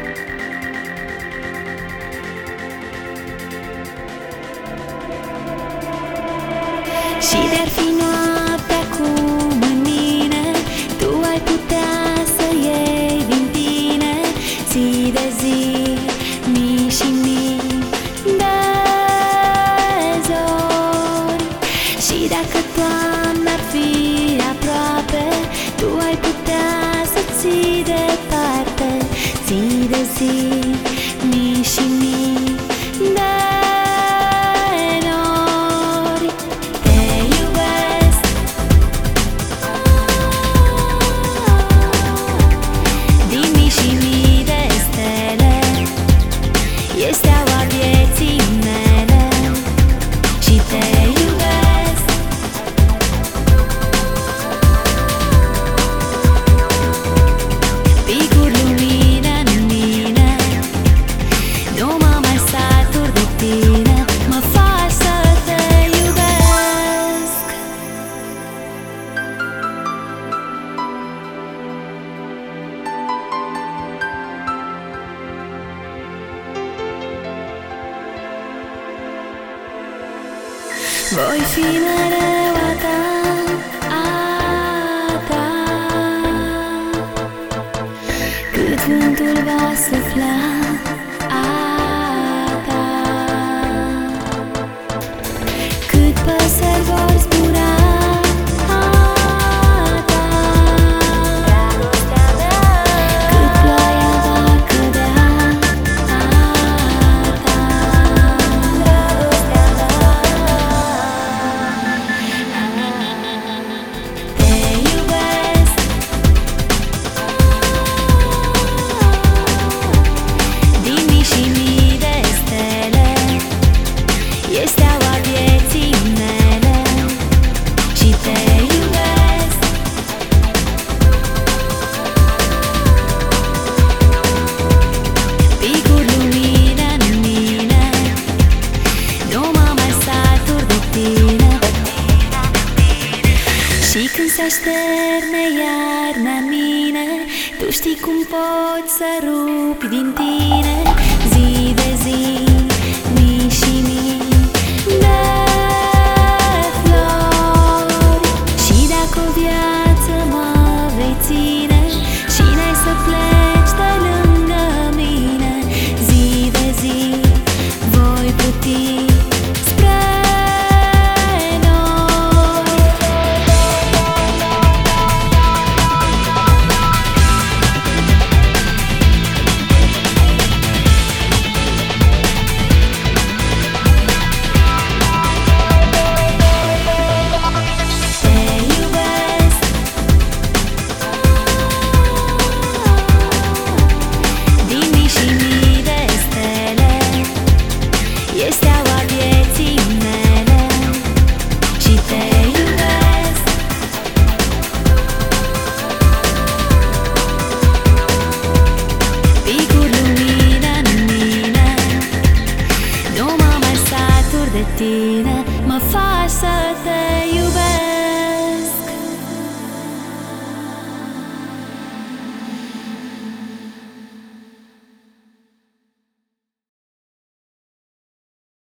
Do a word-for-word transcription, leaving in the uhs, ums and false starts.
Și de-ar fi noaptea acum în mine, tu ai putea să iei din tine zi de zi, mii și mii de zori. Și dacă toamna ar fi aproape, tu ai putea să ții departe zi de zi, mii și mii de voi fi mereu a ta, a ta, cât vântul va sufla, a ta, cât păsări vor zbura, a ta, dragostea mea, cât ploaia va cădea, a ta, dragostea mea. Și când se așterne iarna în mine, tu știi cum poți să rupi din tine zi de zi, mii și mii de flori. Și dacă o viață mă vei ține și n-ai să pleci de lângă mine, zi de zi voi pluti spre tine, mă faci să te iubesc.